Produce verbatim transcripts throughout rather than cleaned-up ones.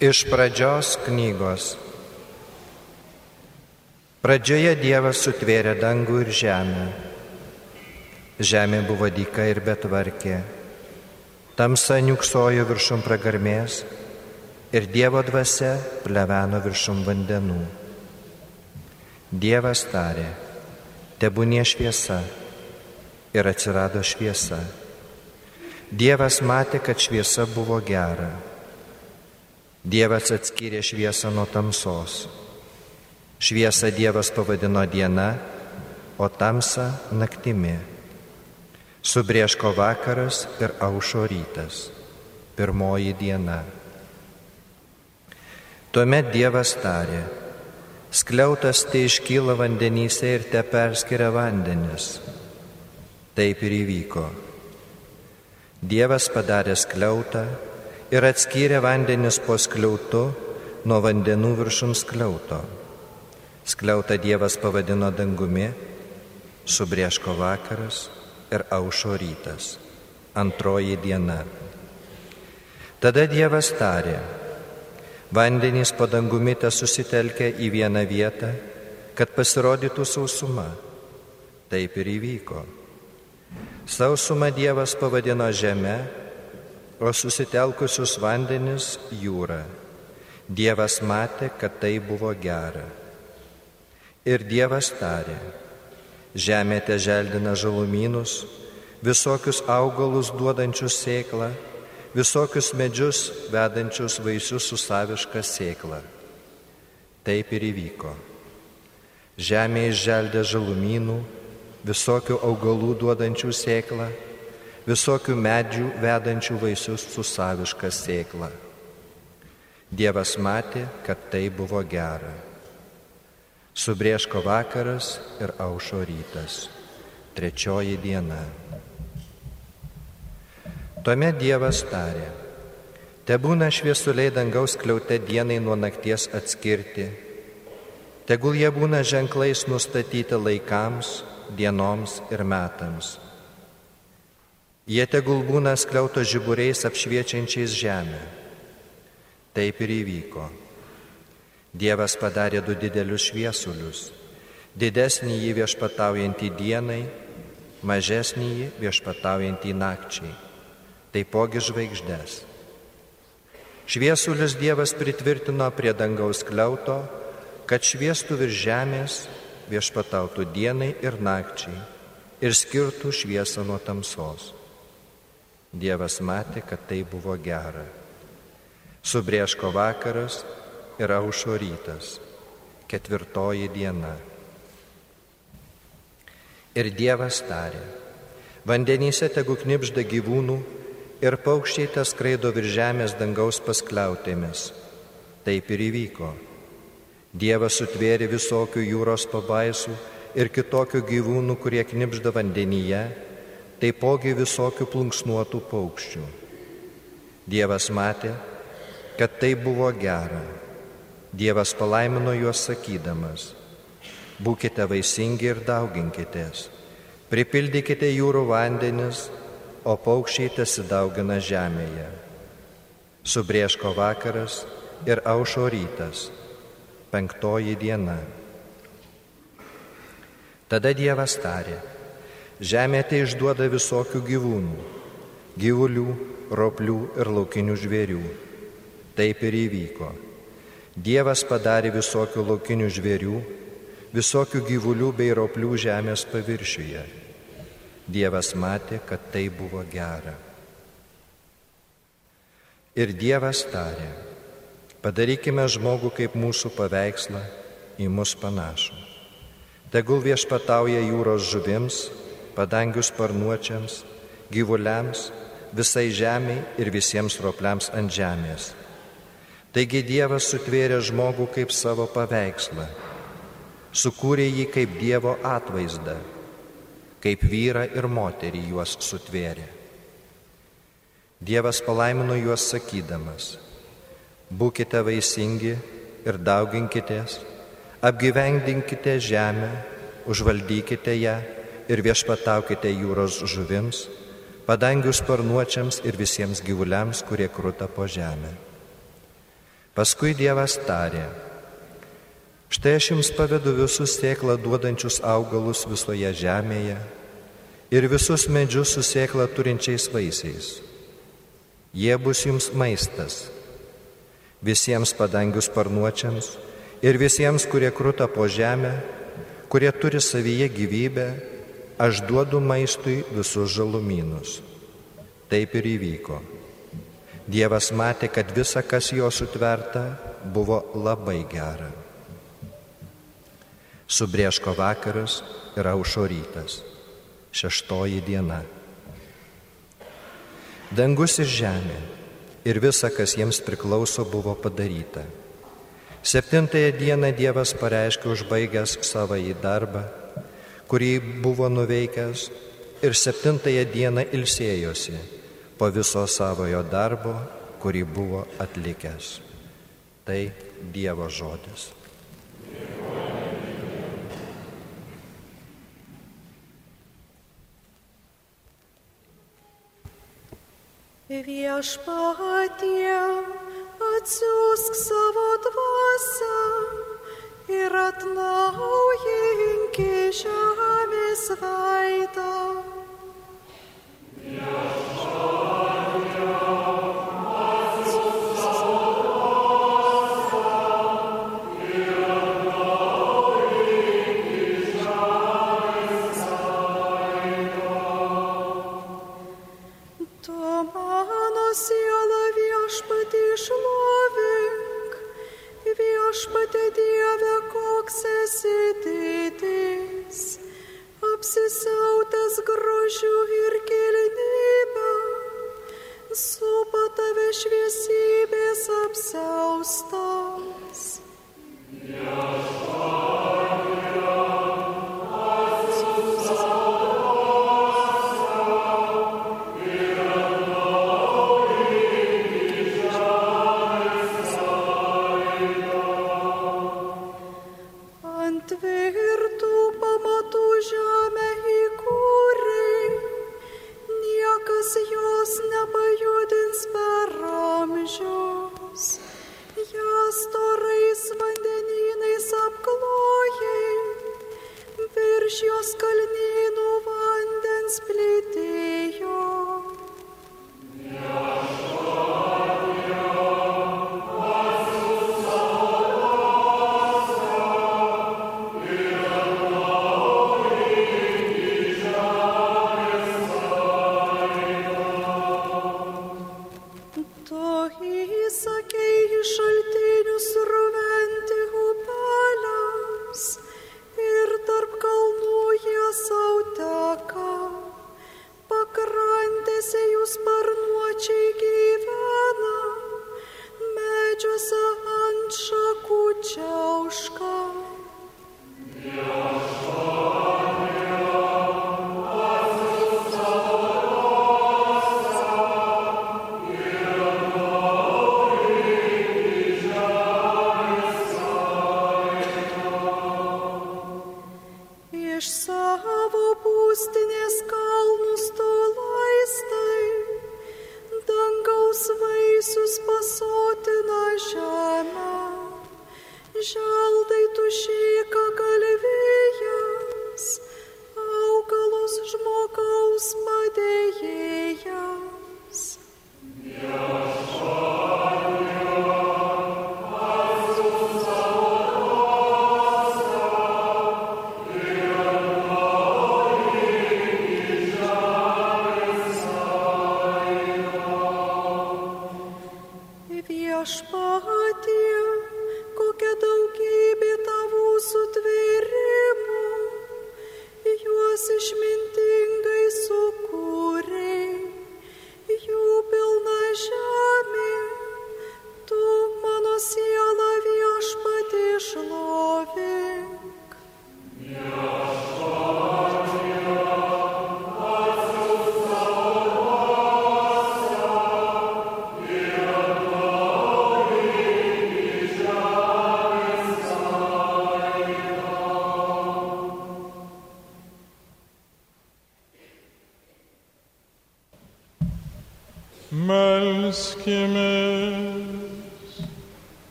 Iš pradžios knygos. Pradžioje Dievas sutvėrė dangų ir žemę. Žemė buvo dyka ir betvarkė. Tamsa niuksojo viršum pragarmės ir Dievo dvasia pleveno viršum vandenų. Dievas tarė, tebūnie šviesa, ir atsirado šviesa. Dievas matė, kad šviesa buvo gera. Dievas atskyrė šviesą nuo tamsos. Šviesą Dievas pavadino diena, o tamsą naktimi. Subrėško vakaras ir aušo rytas, pirmoji diena. Tuomet Dievas tarė, skliautas te iškyla vandenyse ir te perskiria vandenis. Taip ir įvyko. Dievas padarė skliautą ir atskyrė vandenis po skliautu nuo vandenų viršum skliauto. Skliautą Dievas pavadino dangumi, subrėško vakaras ir aušo rytas, antroji diena. Tada Dievas tarė, vandenys po dangumi te susitelkia į vieną vietą, kad pasirodytų sausuma. Taip ir įvyko. Sausumą Dievas pavadino žeme, o susitelkusius vandenis jūra. Dievas matė, kad tai buvo gera. Ir Dievas tarė, žemė te želdina žalumynus, visokius augalus duodančius sėklą, visokius medžius vedančius vaisius su saviška sėkla. Taip ir įvyko. Žemė išželdė žalumynų, visokių augalų duodančių sėklą, visokių medžių vedančių vaisius su saviška sėkla. Dievas matė, kad tai buvo gera. Subrėško vakaras ir aušo rytas, trečioji diena. Tuomet Dievas tarė, tebūna šviesuliai dangaus skliaute dienai nuo nakties atskirti, tegul jie būna ženklais nustatyti laikams, dienoms ir metams. Jie tegul būna skliauto žiburiais apšviečiančiais žemę. Taip ir įvyko. Dievas padarė du didelius šviesulius, didesnį jį viešpataujantį dienai, mažesnį jį viešpataujantį nakčiai, taipogi žvaigždes. Šviesulius Dievas pritvirtino prie dangaus skliauto, kad šviestų virš žemės, viešpatautų dienai ir nakčiai ir skirtų šviesą nuo tamsos. Dievas matė, kad tai buvo gera. Subrėško vakaras ir aušo rytas, ketvirtoji diena. Ir Dievas tarė, vandenyse tegu knibžda gyvūnų ir paukščiai te skraido virš žemės dangaus paskliautėmis. Taip ir įvyko. Dievas sutvėrė visokių jūros pabaisų ir kitokių gyvūnų, kurie knibžda vandenyje, taipogi visokių plunksnuotų paukščių. Dievas matė, kad tai buvo gera. Dievas palaimino juos sakydamas, būkite vaisingi ir dauginkitės, pripildykite jūrų vandenis, o paukščiai tesidaugina žemėje. Subrėško vakaras ir aušo rytas, penktoji diena. Tada Dievas tarė, žemė te išduoda visokių gyvūnų, gyvulių, roplių ir laukinių žvėrių. Taip ir įvyko. Dievas padarė visokių laukinių žvėrių, visokių gyvulių bei roplių žemės paviršiuje. Dievas matė, kad tai buvo gera. Ir Dievas tarė, padarykime žmogų kaip mūsų paveikslą, į mus panašų. Tegul viešpatauja jūros žuvims, padangių sparnuočiams, gyvuliams, visai žemei ir visiems ropliams ant žemės. Taigi Dievas sutvėrė žmogų kaip savo paveikslą, sukūrė jį kaip Dievo atvaizdą, kaip vyrą ir moterį juos sutvėrė. Dievas palaimino juos sakydamas, būkite vaisingi ir dauginkitės, apgyvendinkite žemę, užvaldykite ją ir viešpataukite jūros žuvims, padangių sparnuočiams ir visiems gyvuliams, kurie kruta po žemę. Paskui Dievas tarė: štai aš jums pavedu visus sėklą duodančius augalus visoje žemėje ir visus medžius su sėklą turinčiais vaisiais. Jie bus jums maistas, visiems padangių sparnuočiams ir visiems, kurie kruta po žemę, kurie turi savyje gyvybę, aš duodu maistui visus žalumynus. Taip ir įvyko. Dievas matė, kad visa, kas jo sutverta, buvo labai gera. Subrėško vakaras ir aušo rytas, šeštoji diena. Dangus ir žemė ir visa, kas jiems priklauso, buvo padaryta. Septintąją dieną Dievas pareiškė užbaigęs savąjį darbą, kurį buvo nuveikęs, ir septintąją dieną ilsėjosi po viso savojo darbo, kurį buvo atlikęs. Tai Dievo žodis. Viešpatie, atsiųsk savo dvasią ir atnaujink žemės veidą. Viešpatie Dieve, koks esi didis, apsisiautęs grožiu ir kilnybe, supa tave šviesybės apsiaustas. Viešpatie, kokia daugybė tavų sutvėrimų, juos išmintingai sukūrei, jų pilna žemė, tu mano siela Viešpatie šlovink.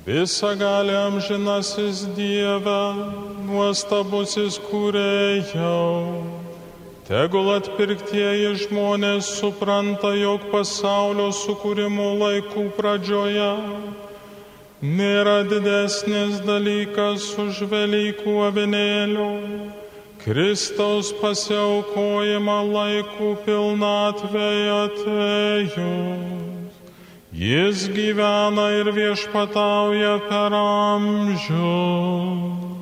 Visagali amžinasis Dieve, nuostabusis kūrėjau, tegul atpirktieji žmonės supranta, jog pasaulio sukūrimo laikų pradžioje nėra didesnis dalykas už Velykų avinėlio, Kristaus pasiaukojimą laikų pilnatvėje atėjus. Jis gyvena ir viešpatauja per amžius.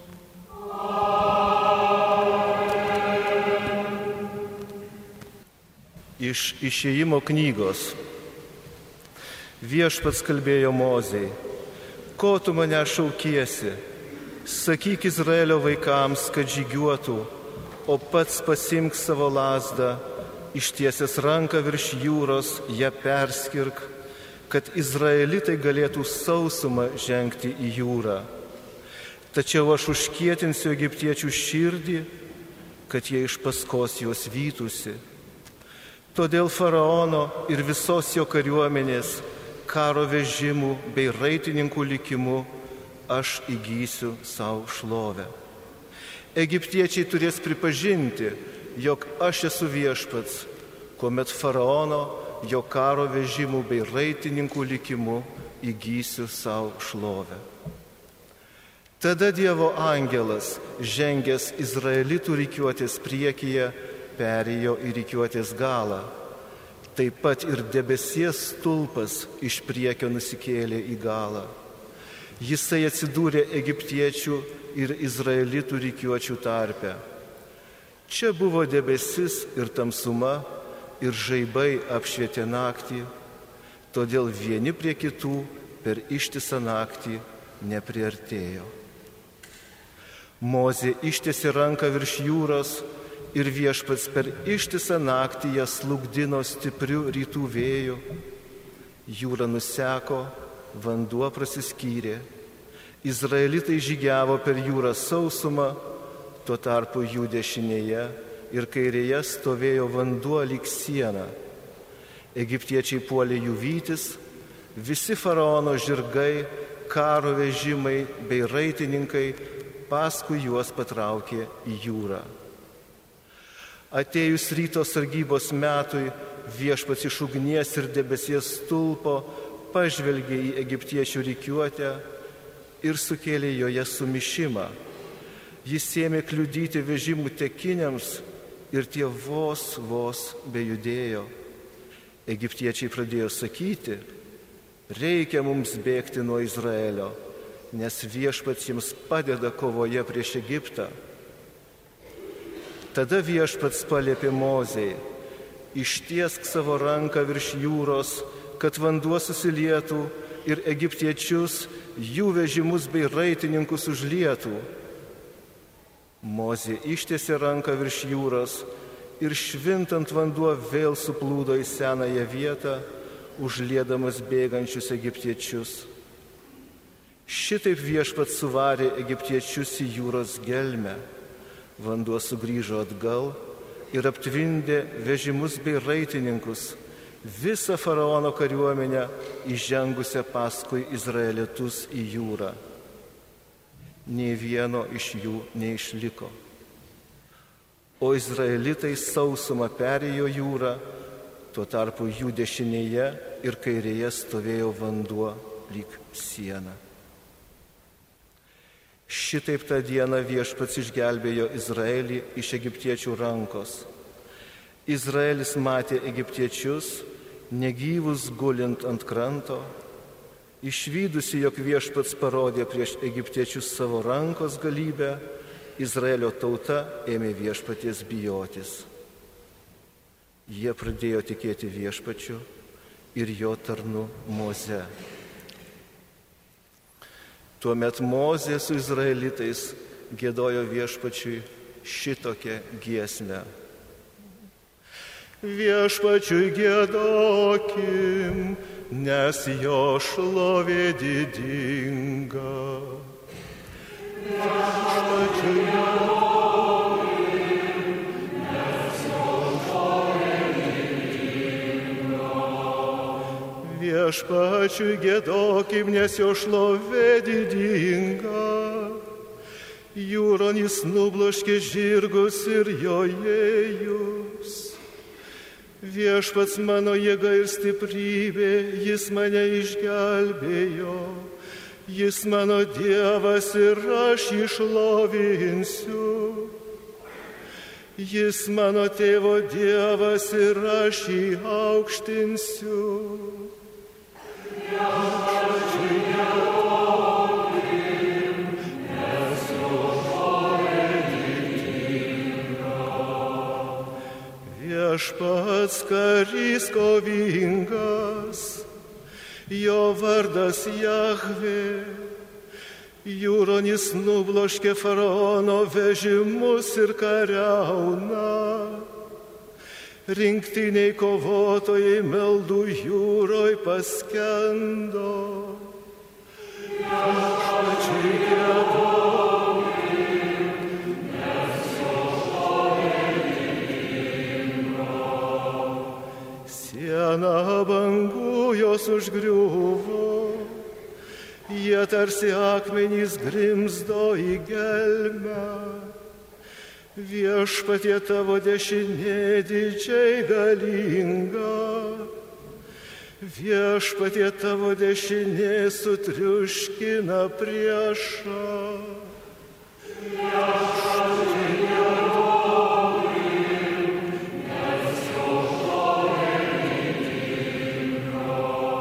Iš Išėjimo knygos. Viešpats kalbėjo Mozei: ko tu mane šaukiesi? Sakyk Izraelio vaikams, kad žygiuotų, o pats pasimk savo lazdą, ištiesęs ranką virš jūros, ją perskirk, kad izraelitai galėtų sausumą žengti į jūrą. Tačiau aš užkietinsiu egiptiečių širdį, kad jie iš paskos juos vytųsi. Todėl faraono ir visos jo kariuomenės, karo vežimų bei raitininkų likimu aš įgysiu savo šlovę. Egiptiečiai turės pripažinti, jog aš esu viešpats, kuomet faraono, jo karo vežimų bei raitininkų likimu įgysiu savo šlovę. Tada Dievo angelas, žengęs izraelitų rikiuotės priekyje, perėjo į rikiuotės galą. Taip pat ir debesies stulpas iš priekio nusikėlė į galą. Jisai atsidūrė egiptiečių ir izraelitų rikiuočių tarpe. Čia buvo debesis ir tamsuma, ir žaibai apšvietė naktį, todėl vieni prie kitų per ištisą naktį nepriartėjo. Mozė ištiesė ranką virš jūros ir viešpats per ištisą naktį ją slugdino stipriu rytų vėju. Jūra nuseko, vanduo prasiskyrė. Izraelitai žygiavo per jūrą sausumą, tuo tarpu jų dešinėje ir kairėje stovėjo vanduo lyg siena. Egiptiečiai puolė jų vytis, visi faraono žirgai, karo vežimai bei raitininkai paskui juos patraukė į jūrą. Atėjus ryto sargybos metui, viešpats iš ugnies ir debesies stulpo pažvelgė į egiptiečių rikiuotę ir sukėlė joje sumišimą. Jis ėmė kliudyti vežimų tekiniams ir tie vos, vos bejudėjo. Egiptiečiai pradėjo sakyti: reikia mums bėgti nuo Izraelio, nes viešpats jiems padeda kovoje prieš Egiptą. Tada viešpats paliepė Mozei: ištiesk savo ranką virš jūros, kad vanduo susilietų ir egiptiečius, jų vežimus bei raitininkus užlietų. Mozė ištiesė ranką virš jūros ir švintant vanduo vėl suplūdo į senąją vietą, užliedamas bėgančius egiptiečius. Šitaip viešpats suvarė egiptiečius į jūros gelmę. Vanduo sugrįžo atgal ir aptvindė vežimus bei raitininkus, visą faraono kariuomenę įžengusią paskui izraelitus į jūrą. Nei vieno iš jų neišliko. O izraelitai sausumą perėjo jūrą, tuo tarpu jų dešinėje ir kairėje stovėjo vanduo lyg siena. Šitaip tą dieną viešpats išgelbėjo Izraelį iš egiptiečių rankos. Izraelis matė egiptiečius, negyvus gulint ant kranto. Išvydusi, jog viešpats parodė prieš egiptiečius savo rankos galybę, Izraelio tauta ėmė viešpaties bijotis. Jie pradėjo tikėti viešpačiu ir jo tarnu Moze. Tuomet Mozė su izraelitais giedojo viešpačiui šitokią giesmę. Viešpačiui giedokim, nes jo šlovė didinga. Viešpačiui giedokim, nes jo šlovė didinga. Viešpačiui giedokim, nes jo šlovė didinga. Jūronis nubloškė žirgus ir jojėjus. Viešpats mano jėga ir stiprybė, jis mane išgelbėjo. Jis mano Dievas ir aš jį šlovinsiu. Jis mano tėvo Dievas ir aš jį aukštinsiu. Viešpats karys kovingas, jo vardas Jahvė. Jūronis nubloškė faraono vežimus ir kariauna. Rinktiniai kovotojai meldų jūroj paskendo. Viešpačiui giedokim, nes jo šlovė didinga. Siena bangų jos užgriuvo, jie tarsi akmenys grimzdo į gelmę. Viešpatie tavo dešinė didžiai galinga. Viešpatie tavo dešinė sutriuškina priešą. Viešpatie giedokim, nes jo šlovė didinga.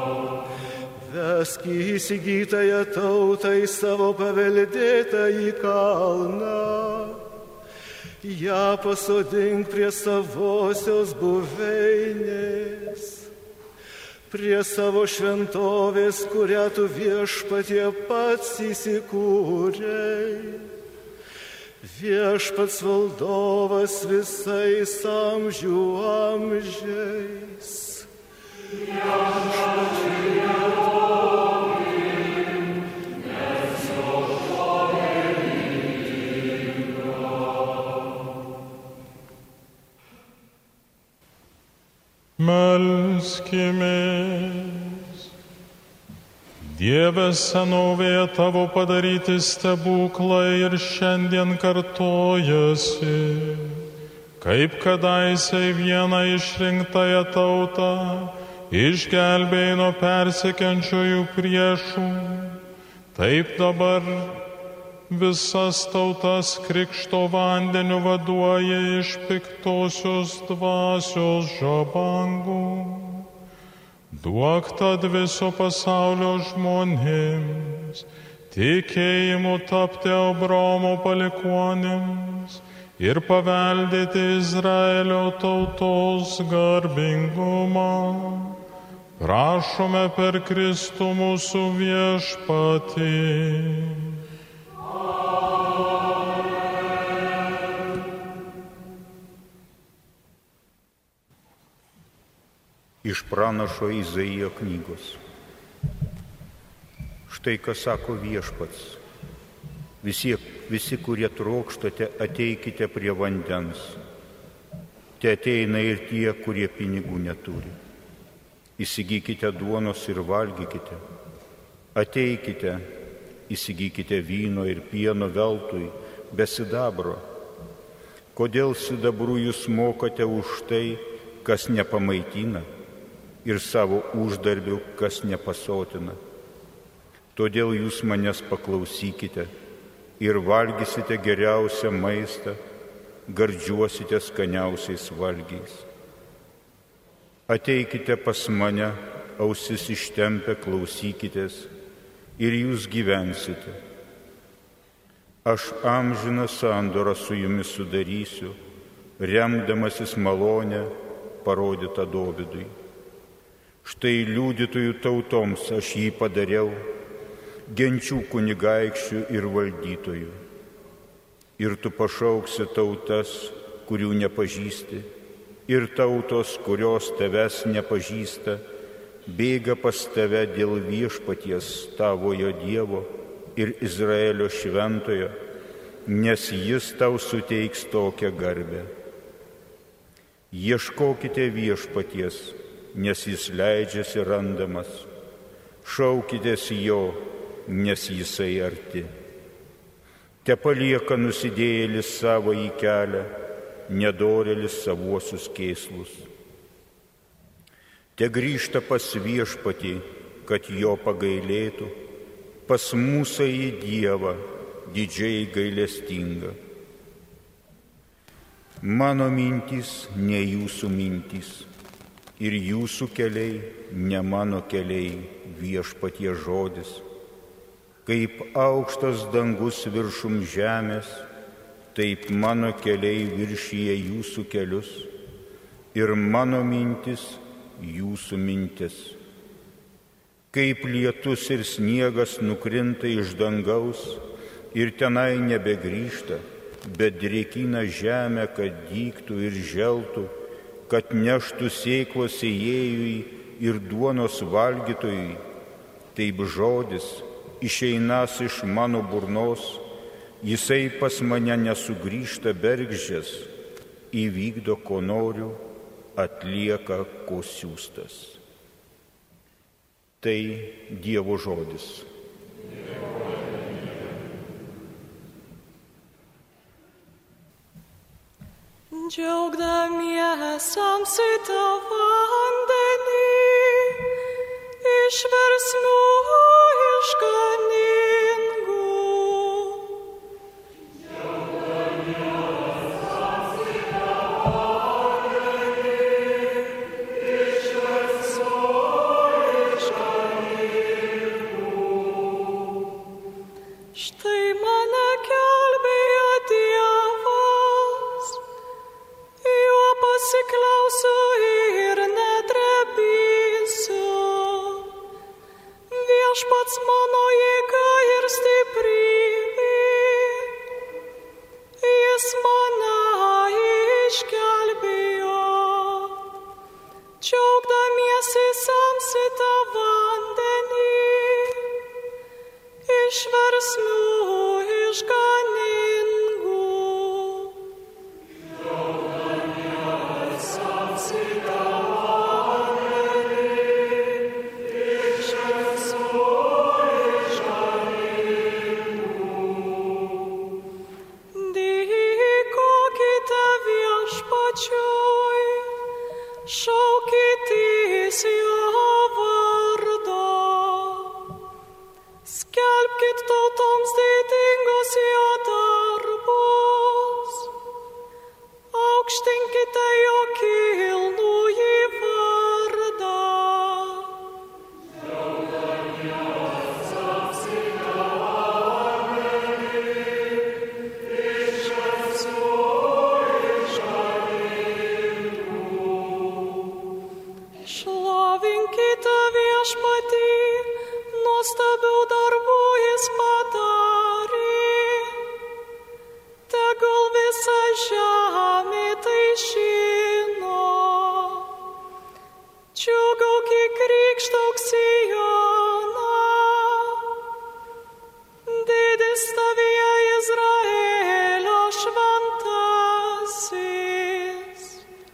Vesk įsigytąją tautą į savo paveldėtąjį kalną. Ja pasodink prie savosios buveinės, prie savo šventovės, kurią tu Viešpatie pats įsikūrei. Viešpats valdovas visais amžių amžiais. Viešpačiui giedokim, nes jo šlovė didinga. Melskimės. Dieve, senovėje tavo padaryti stebuklai ir šiandien kartojasi, kaip kadaise vieną išrinktąją tautą išgelbėjai nuo persekiančiųjų priešų, taip dabar visas tautas krikšto vandeniu vaduoja iš piktosios dvasios žabangų. Duok tad viso pasaulio žmonėms tikėjimu tapti Abraomo palikuonims ir paveldėti Izraelio tautos garbingumą. Prašome per Kristų mūsų viešpatį. Iš pranašo Izaijo knygos. Štai ką sako viešpats. Visi, visi, kurie trokštate, ateikite prie vandens. Te ateina ir tie, kurie pinigų neturi. Įsigykite duonos ir valgykite. Ateikite, įsigykite vyno ir pieno veltui, be sidabro. Kodėl sidabru jūs mokate už tai, kas nepamaitina, ir savo uždarbių, kas nepasotina? Todėl jūs manęs paklausykite ir valgysite geriausią maistą, gardžiuosite skaniausiais valgiais. Ateikite pas mane, ausis ištempę klausykitės ir jūs gyvensite. Aš amžiną sandorą su jumis sudarysiu, remdamasis malonę parodytą Dovydui. Štai liudytojų tautoms aš jį padariau, genčių kunigaikščių ir valdytojų. Ir tu pašauksi tautas, kurių nepažįsti, ir tautos, kurios tavęs nepažįsta, bėga pas tave dėl viešpaties tavojo Dievo ir Izraelio šventojo, nes jis tau suteiks tokią garbę. Ieškokite viešpaties, nes jis leidžiasi randamas, šaukitės jo, nes jisai arti. Te palieka nusidėjėlis savo į kelią, nedorėlis savuosius kėslus. Te grįžta pas viešpatį, kad jo pagailėtų, pas mūsų į Dievą, didžiai gailestingą. Mano mintys ne jūsų mintys, ir jūsų keliai ne mano keliai, viešpatie žodis. Kaip aukštas dangus viršum žemės, taip mano keliai viršyje jūsų kelius, ir mano mintis jūsų mintis. Kaip lietus ir sniegas nukrinta iš dangaus ir tenai nebegrįžta, bet drėkina žemę, kad dygtų ir želtų, kad neštų sėklos sėjėjui ir duonos valgytojui, taip žodis išeinas iš mano burnos, jisai pas mane nesugrįžta bergždžias, įvykdo, ko noriu, atlieka, ko siųstas. Tai Dievo žodis. Džiaugdamiesams į tą vandenį, iš versmių išganingų. Džiaugdamiesams į tą vandenį, iš versmių išganingų. Štai mane gelbėjo Dievas, juo pasikliausiu ir nedrebėsiu. Viešpats mano jėga ir stiprybė, jis mane išgelbėjo. Džiaugdamiesi semsite vandenį, iš versmių išganingų. Džiaugdamiesi semsite šaukitės jo vardo, skelbkit tautoms didingus jo darbus, aukštinkite jo kilnųjį vardą. Šlovinkite viešpatį, nuostabių darbų jis padarė. Tegul visa žemė tai žino. Džiūgaukyk, krikštauk Sioną, didis tavyje Izraelio šventasis.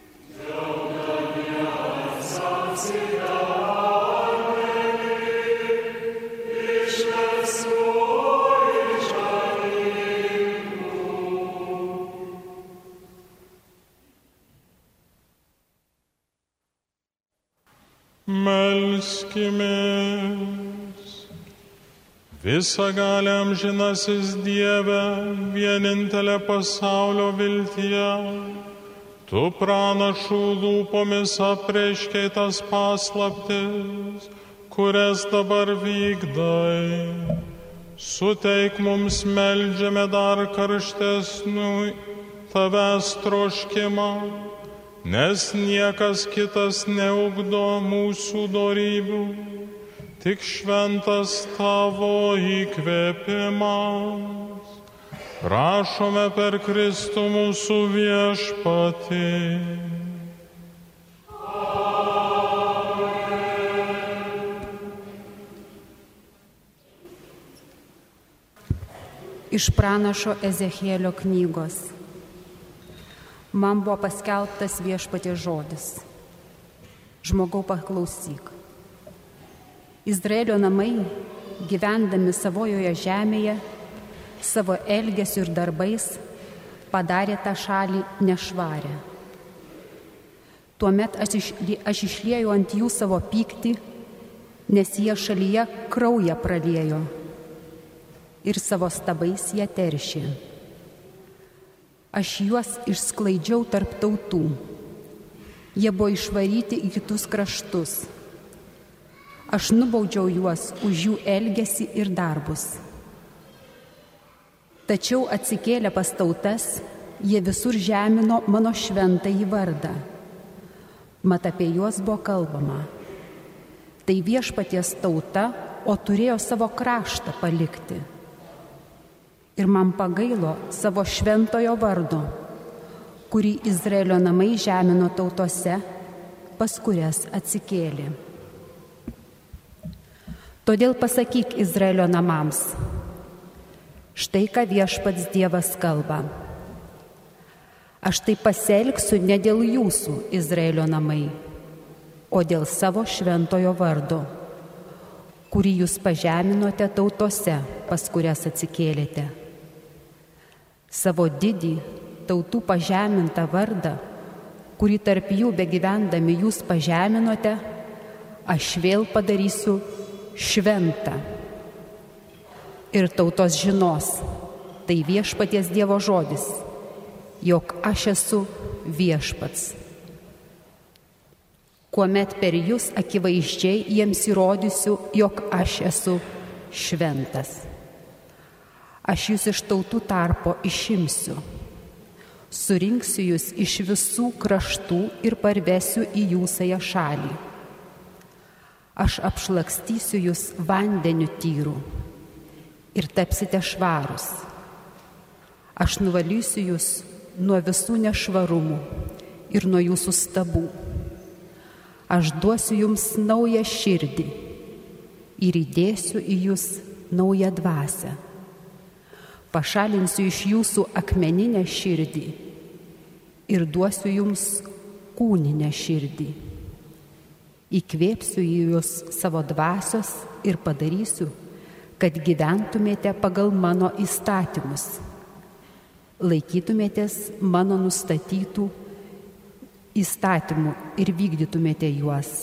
Melskimės. Visagaliam amžinasis Dieve, vienintelė pasaulio viltyje, tu pranašų lūpomis apreiškei tas paslaptis, kurias dabar vykdai. Suteik mums, meldžiame, dar karštesnių tavęs troškimą, nes niekas kitas neugdo mūsų dorybių, tik šventas tavo įkvėpimas. Prašome per Kristų mūsų viešpatį. Iš pranašo Ezechielio knygos. Man buvo paskelbtas viešpaties žodis. Žmogau, paklausyk. Izraelio namai, gyvendami savojoje žemėje, savo elgesiu ir darbais, padarė tą šalį nešvarę. Tuomet aš, išlie, aš išlieju ant jų savo pyktį, nes jie šalyje kraują praliejo ir savo stabais jie teršė. Aš juos išsklaidžiau tarp tautų. Jie buvo išvaryti į kitus kraštus. Aš nubaudžiau juos už jų elgesį ir darbus. Tačiau atsikėlę pas tautas, jie visur žemino mano šventąjį vardą. Mat apie juos buvo kalbama. Tai viešpaties tauta, o turėjo savo kraštą palikti. Ir man pagailo savo šventojo vardo, kurį Izraelio namai žemino tautose, pas kurias atsikėlė. Todėl pasakyk Izraelio namams, štai ką viešpats Dievas kalba. Aš taip pasielgsiu ne dėl jūsų, Izraelio namai, o dėl savo šventojo vardo, kurį jūs pažeminote tautose, pas kurias atsikėlėte. Savo didį tautų pažemintą vardą, kurį tarp jų begyvendami jūs pažeminote, aš vėl padarysiu šventą. Ir tautos žinos, tai viešpaties Dievo žodis, jog aš esu viešpats. Kuomet per jūs akivaizdžiai jiems įrodysiu, jog aš esu šventas. Aš jūs iš tautų tarpo išimsiu, surinksiu jūs iš visų kraštų ir parvesiu į jūsąją šalį. Aš apšlakstysiu jūs vandeniu tyru ir tapsite švarus. Aš nuvalysiu jūs nuo visų nešvarumų ir nuo jūsų stabų. Aš duosiu jums naują širdį ir įdėsiu į jūs naują dvasią. Pašalinsiu iš jūsų akmeninę širdį ir duosiu jums kūninę širdį. Įkvėpsiu į jūs savo dvasios ir padarysiu, kad gyventumėte pagal mano įstatymus, laikytumėtės mano nustatytų įstatymų ir vykdytumėte juos.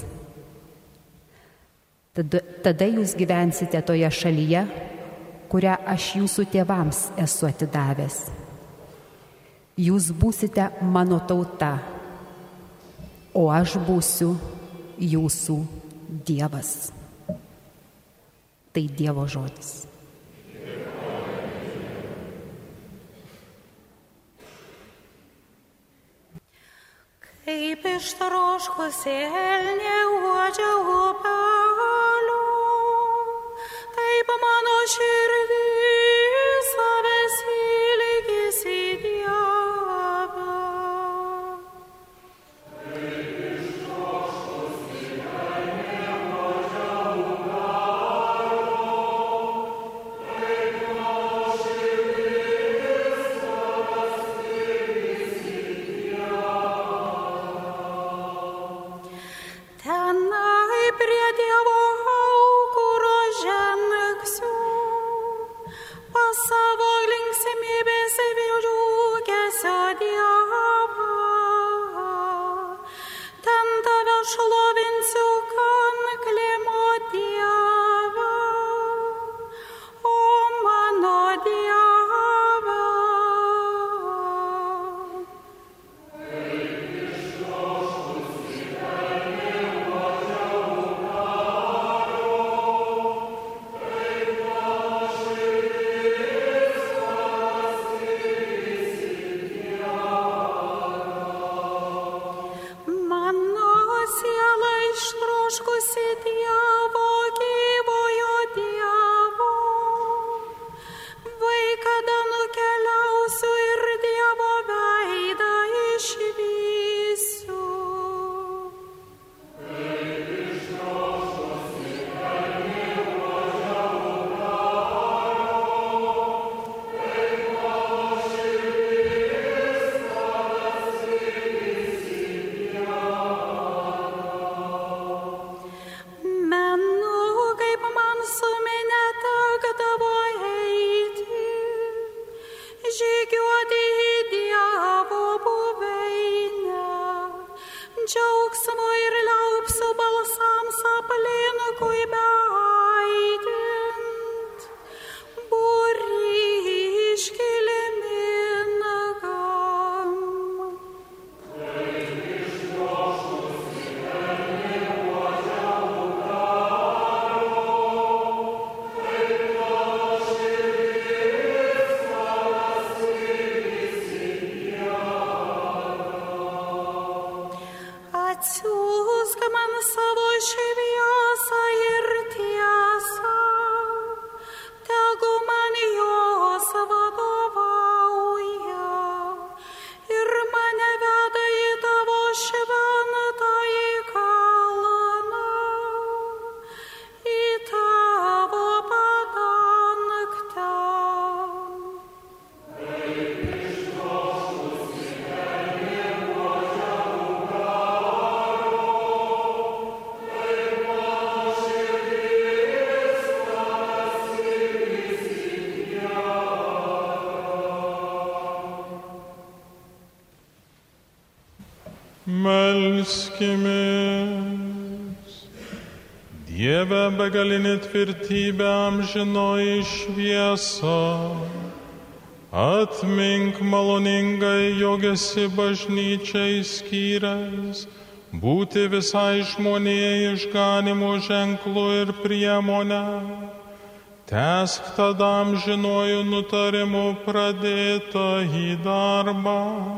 Tada, tada jūs gyvensite toje šalyje, kurią aš jūsų tėvams esu atidavęs. Jūs būsite mano tauta, o aš būsiu jūsų Dievas. Tai Dievo žodis. Kaip ištroškusi elnė uodžia upelių, taip mano širdis savęs ilgis į Dievą. Tenai prie Dievo Melskimės. Dieve begalinė tvirtybė, amžinoji šviesa, atmink maloningai, jog esi bažnyčiai skyręs, būti visai žmonijai išganimo ženklu ir priemonę. Tęsk tada amžinuoju nutarimu pradėtą į darbą.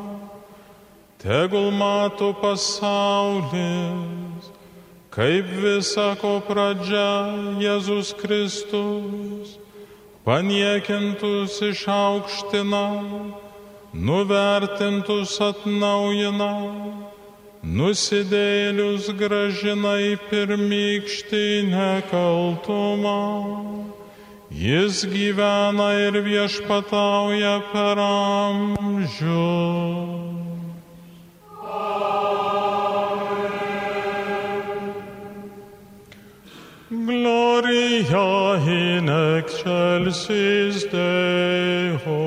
Tegul mato pasaulis, kaip visako pradžia Jėzus Kristus, paniekintus išaukština, nuvertintus atnaujina, nusidėjėlius grąžina į pirmykštį nekaltumą. Jis gyvena ir viešpatauja per amžius. Gloria in excelsis Deo.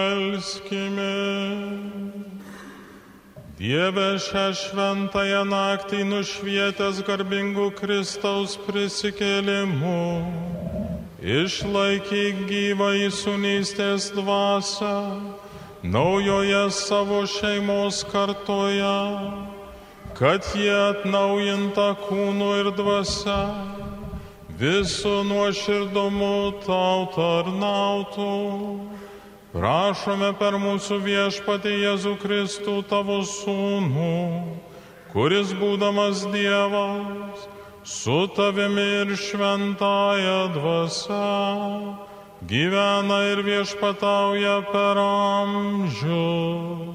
Melskime. Dieve, šią šventąją naktį nušvietęs garbingų Kristaus prisikėlimu, išlaikyk gyvą įsūnystės dvasią naujoje savo šeimos kartoje, kad jie atnaujinta kūnu ir dvasia visų nuoširdumu tau tarnautų. Prašome per mūsų viešpatį Jėzų Kristų, tavo sūnų, kuris būdamas Dievas, su tavimi ir šventąja dvasia gyvena ir viešpatauja per amžius.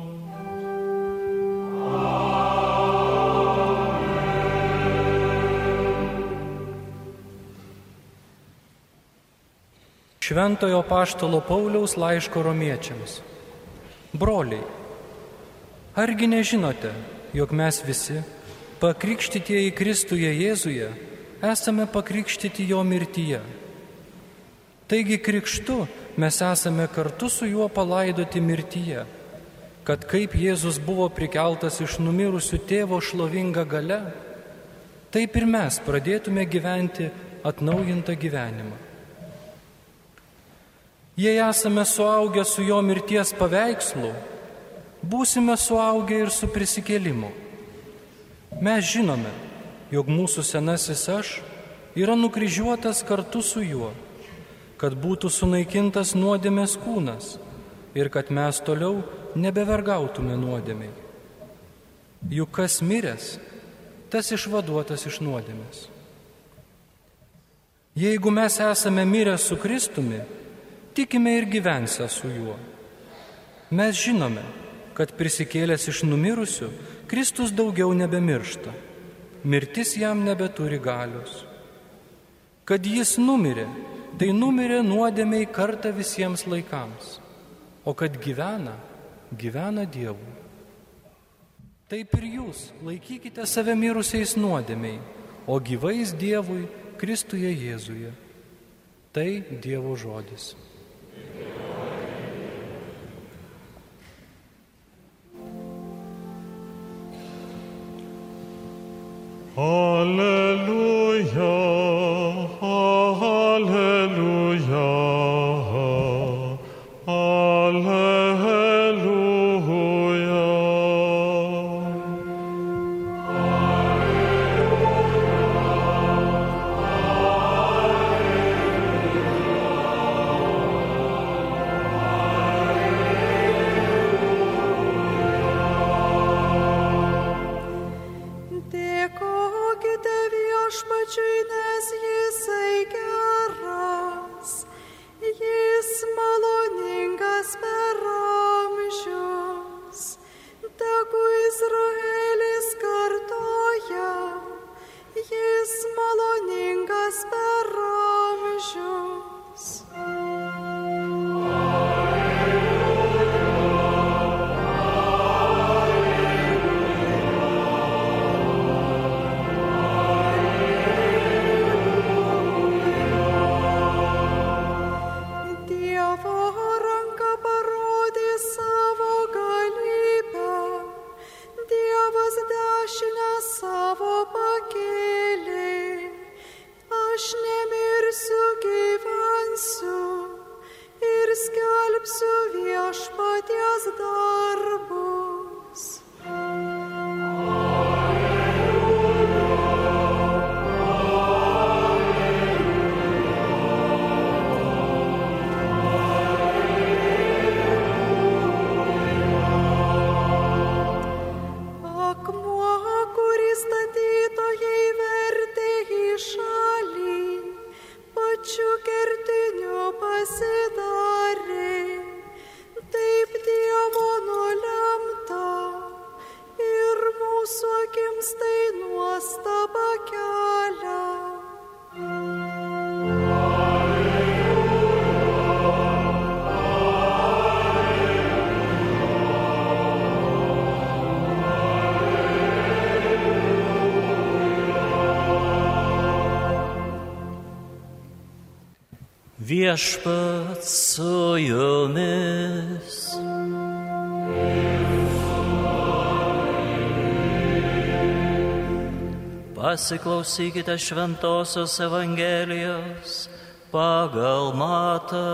Šventojo apaštalo Pauliaus laiško romiečiams. Broliai, argi nežinote, jog mes visi, pakrikštytieji Kristuje Jėzuje, esame pakrikštyti jo mirtyje? Taigi krikštu mes esame kartu su juo palaidoti mirtyje, kad kaip Jėzus buvo prikeltas iš numirusių tėvo šlovinga galia, taip ir mes pradėtume gyventi atnaujintą gyvenimą. Jei esame suaugę su jo mirties paveikslu, būsime suaugę ir su prisikėlimu. Mes žinome, jog mūsų senasis aš yra nukryžiuotas kartu su juo, kad būtų sunaikintas nuodėmės kūnas ir kad mes toliau nebevergautume nuodėmei. Juk kas miręs, tas išvaduotas iš nuodėmės. Jeigu mes esame mirę su Kristumi, tikime ir gyvensę su juo. Mes žinome, kad prisikėlęs iš numirusių, Kristus daugiau nebemiršta. Mirtis jam nebeturi galios. Kad jis numirė, tai numirė nuodėmei kartą visiems laikams. O kad gyvena, gyvena Dievu. Taip ir jūs laikykite save mirusiais nuodėmei, o gyvais Dievui Kristuje Jėzuje. Tai Dievo žodis. Alleluja, alleluja, alleluja. Dėkokite viešpačiui. Viešpats su jumis. Pasiklausykite Šventosios Evangelijos pagal Matą.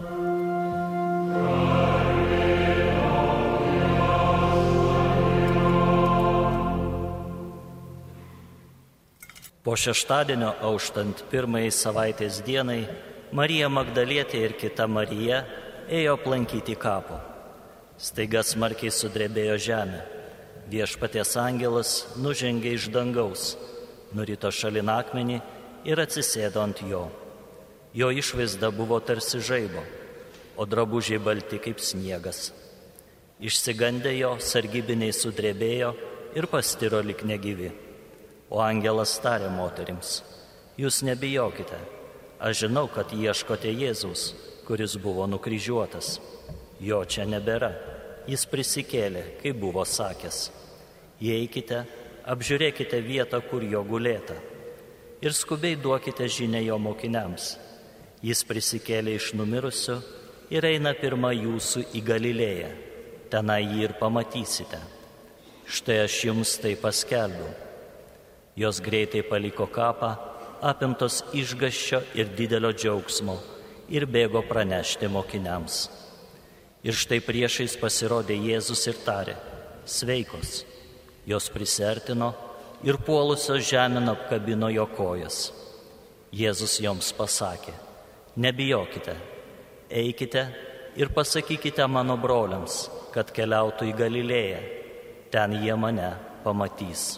Po šeštadienio auštant pirmai savaitės dienai, Marija Magdalietė ir kita Marija ėjo aplankyti kapo. Staiga smarkiai sudrebėjo žemė. Viešpaties angelas nužengė iš dangaus, nurito šalin akmenį ir atsisėdo ant jo. Jo išvaizda buvo tarsi žaibo, o drabužiai balti kaip sniegas. Išsigandę jo, sargybiniai sudrebėjo ir pastiro lik negyvi. O angelas tarė moterims: jūs nebijokite, aš žinau, kad ieškote Jėzaus, kuris buvo nukryžiuotas. Jo čia nebėra, jis prisikėlė, kaip buvo sakęs. Įeikite, apžiūrėkite vietą, kur jo gulėta, ir skubiai duokite žinią jo mokiniams. Jis prisikėlė iš numirusių ir eina pirma jūsų į Galilėją, tenai jį ir pamatysite. Štai aš jums tai paskelbiu. Jos greitai paliko kapą, apimtos išgąsčio ir didelio džiaugsmo, ir bėgo pranešti mokiniams. Ir štai priešais pasirodė Jėzus ir tarė: sveikos. Jos prisiartino ir puolusios žemėn apkabino jo kojas. Jėzus joms pasakė: nebijokite, eikite ir pasakykite mano broliams, kad keliautų į Galilėją, ten jie mane pamatys.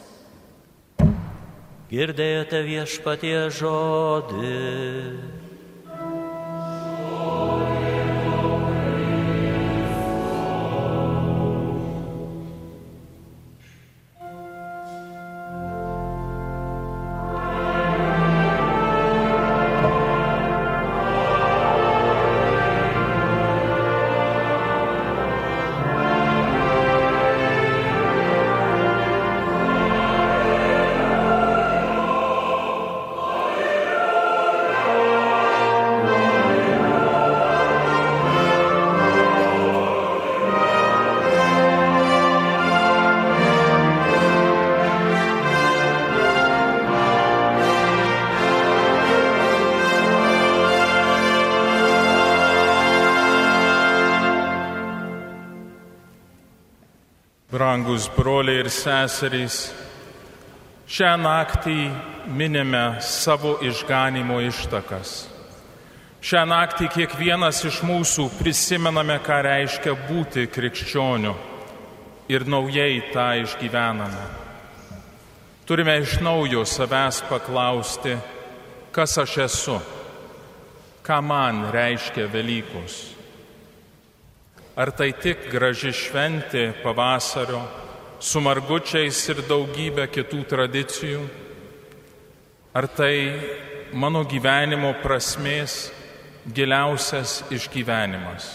Girdėjote Viešpatie žodį. Brangus broliai ir seserys, šią naktį minime savo išganimo ištakas. Šią naktį kiekvienas iš mūsų prisimename, ką reiškia būti krikščioniu ir naujai tą išgyvename. Turime iš naujo savęs paklausti, kas aš esu, ką man reiškia Velykos. Ar tai tik graži šventė pavasario, su margučiais ir daugybė kitų tradicijų? Ar tai mano gyvenimo prasmės giliausias išgyvenimas?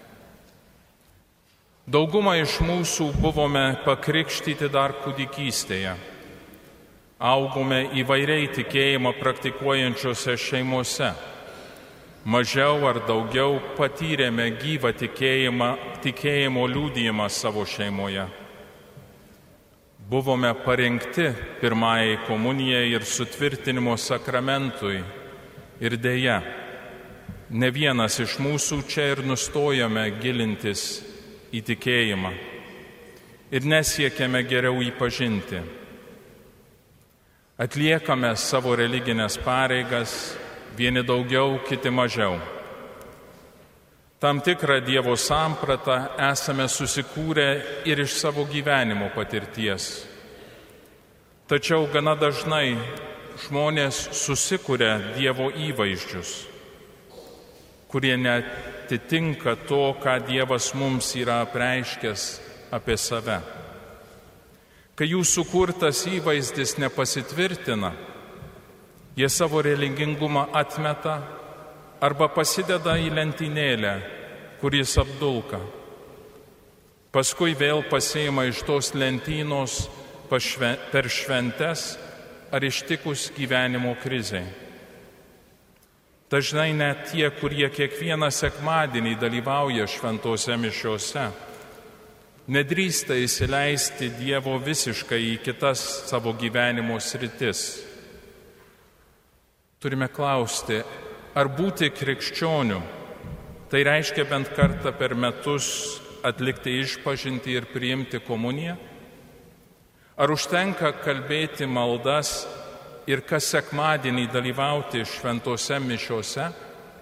Dauguma iš mūsų buvome pakrikštyti dar kūdikystėje. Augome įvairiai tikėjimą praktikuojančiose šeimose. Mažiau ar daugiau patyrėme gyvą tikėjimą, tikėjimo liudijimą savo šeimoje. Buvome parinkti pirmajai komunijai ir sutvirtinimo sakramentui. Ir deja, ne vienas iš mūsų čia ir nustojame gilintis į tikėjimą ir nesiekėme geriau jį pažinti. Atliekame savo religinės pareigas, vieni daugiau, kiti mažiau. Tam tikrą Dievo sampratą esame susikūrę ir iš savo gyvenimo patirties. Tačiau gana dažnai žmonės susikuria Dievo įvaizdžius, kurie neatitinka to, ką Dievas mums yra apreiškęs apie save. Kai jų sukurtas įvaizdis nepasitvirtina, jie savo religingumą atmeta arba pasideda į lentynėlę, kur jis apdulka. Paskui vėl pasiima iš tos lentynos per šventes ar ištikus gyvenimo krizei. Dažnai net tie, kurie kiekvieną sekmadienį dalyvauja šventose mišiose, nedrįsta įsileisti Dievo visiškai į kitas savo gyvenimo sritis. Turime klausti, ar būti krikščioniu, tai reiškia bent kartą per metus atlikti išpažintį ir priimti komuniją? Ar užtenka kalbėti maldas ir kas sekmadienį dalyvauti šventose mišiose?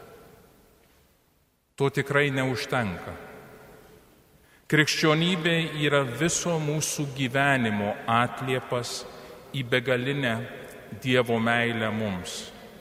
To tikrai neužtenka. Krikščionybė yra viso mūsų gyvenimo atliepas į begalinę Dievo meilę mums.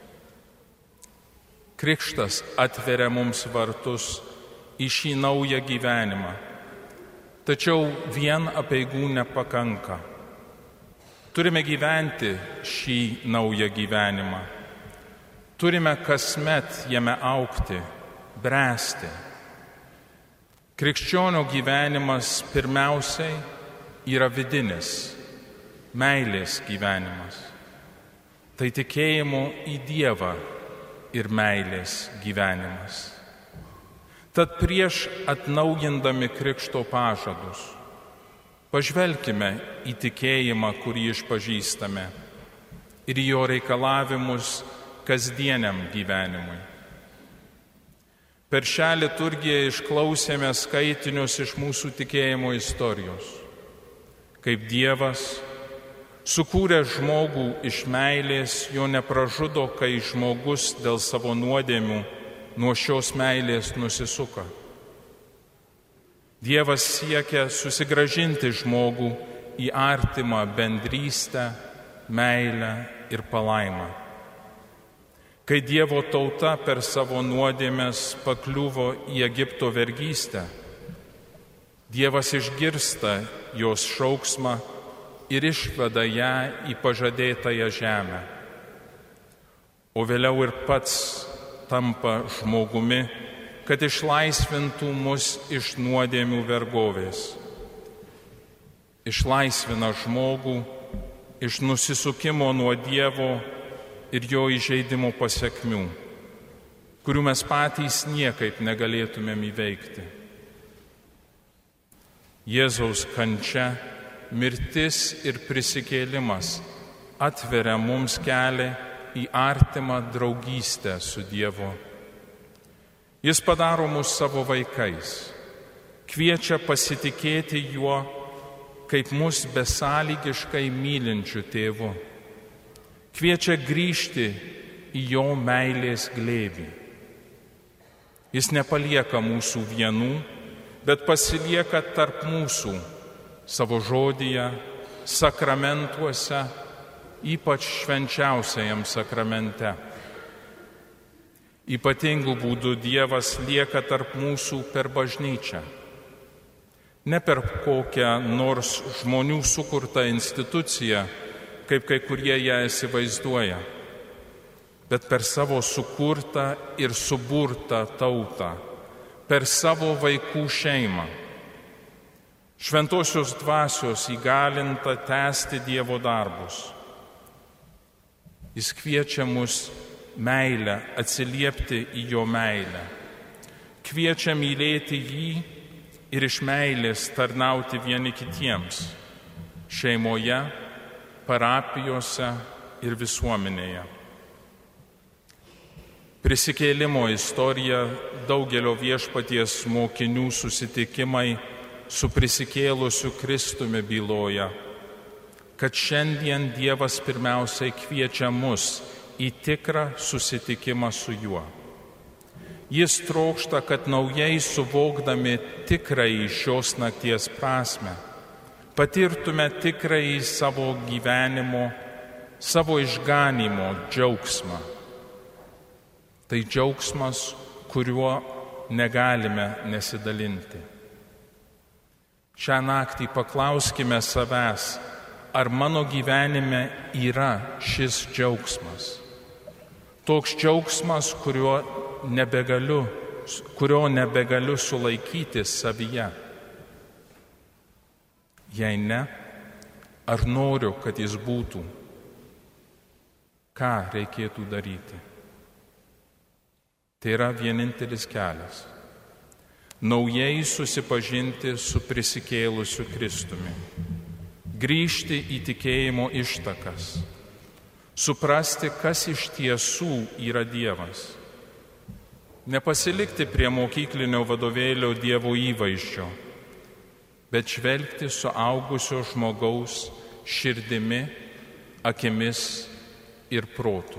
Krikštas atveria mums vartus į šį naują gyvenimą, tačiau vien apeigų nepakanka. Turime gyventi šį naują gyvenimą. Turime kasmet jame augti, bręsti. Krikščionio gyvenimas pirmiausiai yra vidinis, meilės gyvenimas. Tai tikėjimo į Dievą ir meilės gyvenimas. Tad prieš atnaujindami krikšto pažadus, pažvelkime į tikėjimą, kurį išpažįstame, ir į jo reikalavimus kasdieniam gyvenimui. Per šią liturgiją išklausėme skaitinius iš mūsų tikėjimo istorijos, kaip Dievas, sukūręs žmogų iš meilės, jo nepražudo, kai žmogus dėl savo nuodėmių nuo šios meilės nusisuka. Dievas siekia susigrąžinti žmogų į artimą bendrystę, meilę ir palaimą. Kai Dievo tauta per savo nuodėmes pakliuvo į Egipto vergystę, Dievas išgirsta jos šauksmą ir išveda ją į pažadėtąją žemę, o vėliau ir pats tampa žmogumi, kad išlaisvintų mus iš nuodėmių vergovės. Išlaisvina žmogų iš nusisukimo nuo Dievo ir jo įžeidimo pasekmių, kurių mes patys niekaip negalėtumėm įveikti. Jėzaus kančia, mirtis ir prisikėlimas atveria mums kelią į artimą draugystę su Dievu. Jis padaro mus savo vaikais, kviečia pasitikėti juo kaip mus besąlygiškai mylinčių tėvų, kviečia grįžti į jo meilės glėbį. Jis nepalieka mūsų vienų, bet pasilieka tarp mūsų savo žodyje, sakramentuose, ypač švenčiausiajam sakramente. Ypatingų būdų Dievas lieka tarp mūsų per bažnyčią, ne per kokią nors žmonių sukurtą instituciją, kaip kai kurie ją įsivaizduoja, bet per savo sukurtą ir suburtą tautą, per savo vaikų šeimą. Šventosios dvasios įgalinta tęsti Dievo darbus. Jis kviečia mus meilę atsiliepti į jo meilę. Kviečia mylėti jį ir iš meilės tarnauti vieni kitiems šeimoje, parapijose ir visuomenėje. Prisikėlimo istorija, daugelio viešpaties mokinių susitikimai su prisikėlusiu Kristumi byloja, kad šiandien Dievas pirmiausiai kviečia mus į tikrą susitikimą su juo. Jis trokšta, kad naujai suvokdami tikrąjį šios nakties prasmę, patirtume tikrąjį savo gyvenimo, savo išganimo džiaugsmą. Tai džiaugsmas, kuriuo negalime nesidalinti. Šią naktį paklauskime savęs, ar mano gyvenime yra šis džiaugsmas. Toks džiaugsmas, kurio nebegaliu, kurio nebegaliu sulaikyti savyje. Jei ne, ar noriu, kad jis būtų? Ką reikėtų daryti? Tai yra vienintelis kelias. Naujai susipažinti su prisikėlusiu Kristumi. Grįžti į tikėjimo ištakas. Suprasti, kas iš tiesų yra Dievas. Nepasilikti prie mokyklinio vadovėlio Dievo įvaizdžio, bet žvelgti suaugusio žmogaus širdimi, akimis ir protu.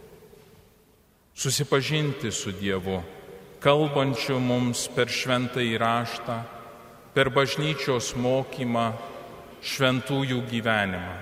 Susipažinti su Dievu, kalbančiu mums per šventąjį raštą, per bažnyčios mokymą, šventųjų gyvenimą.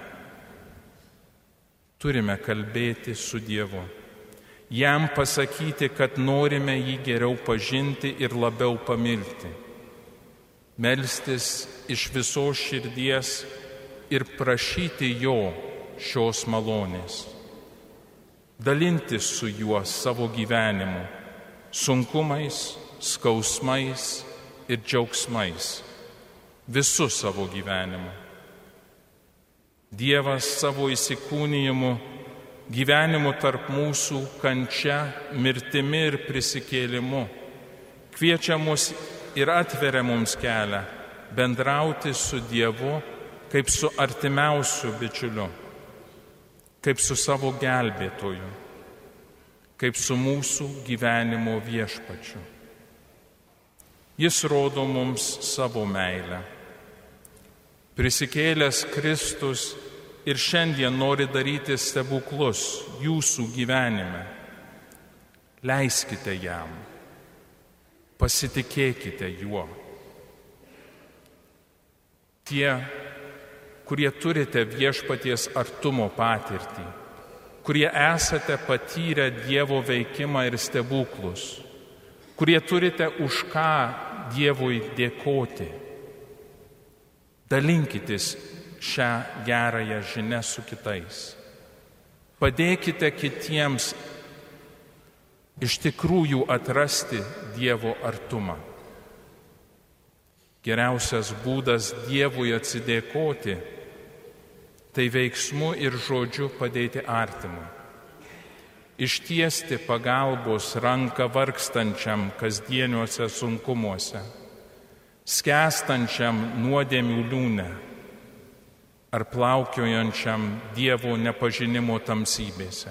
Turime kalbėti su Dievu, jam pasakyti, kad norime jį geriau pažinti ir labiau pamilti. Melstis iš visos širdies ir prašyti jo šios malonės. Dalintis su juo savo gyvenimu, sunkumais, skausmais ir džiaugsmais, visu savo gyvenimu. Dievas savo įsikūnijimu, gyvenimu tarp mūsų, kančia, mirtimi ir prisikėlimu kviečia mus ir atveria mums kelią bendrauti su Dievu kaip su artimiausiu bičiuliu, kaip su savo gelbėtoju, kaip su mūsų gyvenimo viešpačiu. Jis rodo mums savo meilę. Prisikėlęs Kristus ir šiandien nori daryti stebuklus jūsų gyvenime. Leiskite jam, pasitikėkite juo. Tie, kurie turite viešpaties artumo patirtį, kurie esate patyrę Dievo veikimą ir stebuklus, kurie turite už ką Dievui dėkoti, dalinkitės šią gerąją žinią su kitais. Padėkite kitiems iš tikrųjų atrasti Dievo artumą. Geriausias būdas Dievui atsidėkoti – tai veiksmu ir žodžiu padėti artimui. Ištiesti pagalbos ranką vargstančiam kasdieniuose sunkumuose, skęstančiam nuodėmių liūne ar plaukiojančiam Dievo nepažinimo tamsybėse.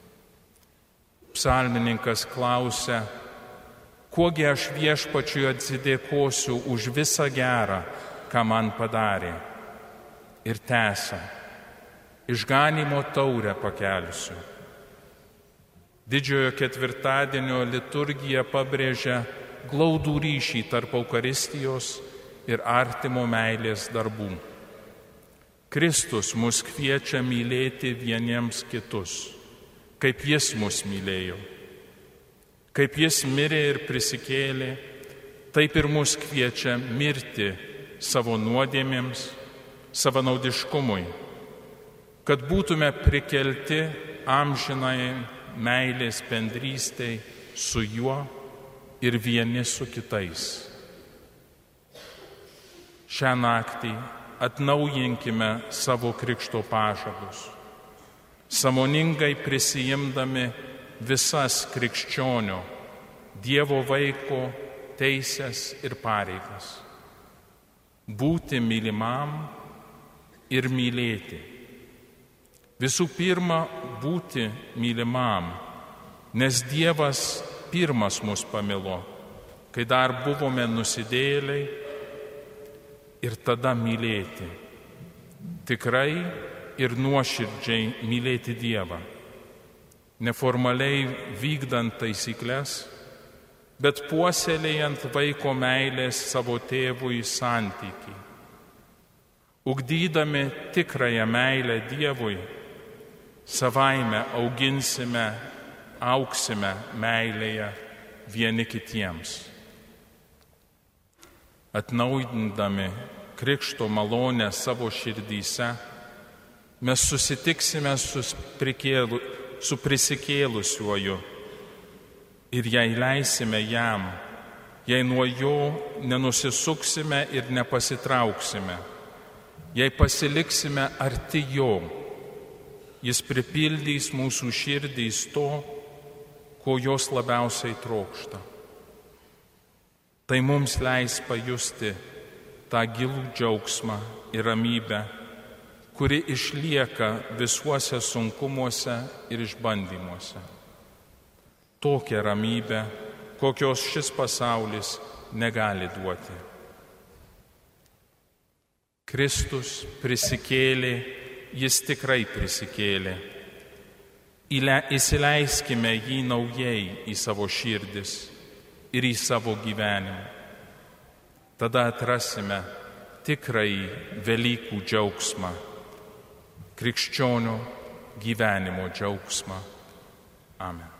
Psalmininkas klausia, kuogi aš viešpačiui atsidėkosiu už visą gerą, ką man padarė. Ir tęsia, išganymo taurę pakelsiu. Didžiojo ketvirtadienio liturgija pabrėžia glaudų ryšį tarp Eucharistijos ir artimo meilės darbų. Kristus mus kviečia mylėti vieniems kitus, kaip jis mus mylėjo. Kaip jis mirė ir prisikėlė, taip ir mus kviečia mirti savo nuodėmėms, savanaudiškumui, kad būtume prikelti amžinai meilės bendrystei su juo ir vieni su kitais. Šią naktį atnaujinkime savo krikšto pažadus, sąmoningai prisijimdami visas krikščionio, Dievo vaiko teises ir pareigas. Būti mylimam ir mylėti. Visų pirma, būti mylimam, nes Dievas pirmas mus pamilo, kai dar buvome nusidėjėliai, ir tada mylėti. Tikrai ir nuoširdžiai mylėti Dievą. Neformaliai vykdant taisyklės, bet puoselėjant vaiko meilės savo tėvui santykį. Ugdydami tikrąją meilę Dievui, savaime auginsime, auksime meilėje vieni kitiems. Atnaujindami krikšto malonę savo širdyse, mes susitiksime su, prikėlu, su prisikėlusiuoju ir jei leisime jam, jei nuo jo nenusisuksime ir nepasitrauksime, jei pasiliksime arti jo, jis pripildys mūsų širdys to, ko jos labiausiai trokšta. Tai mums leis pajusti tą gilų džiaugsmą ir ramybę, kuri išlieka visuose sunkumuose ir išbandymuose. Tokią ramybę, kokios šis pasaulis negali duoti. Kristus prisikėlė, jis tikrai prisikėlė. Įsileiskime jį naujai į savo širdis ir į savo gyvenimą. Tada atrasime tikrąjį Velykų džiaugsmą, krikščionio gyvenimo džiaugsmą. Amen.